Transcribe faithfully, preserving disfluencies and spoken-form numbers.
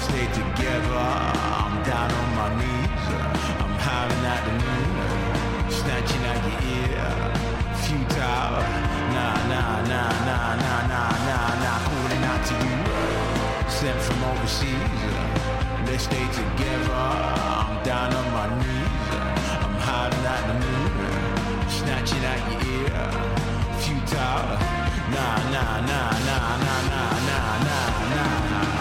let's stay together. I'm down on my knees, I'm howling at the moon, snatching at your ear, futile. Nah, nah, nah, nah, nah, nah, nah, nah, calling out to you, sent from overseas. Let's stay together. I'm down on my knees, I'm howling at the moon, snatching at your ear, futile. Nah, nah, nah, nah.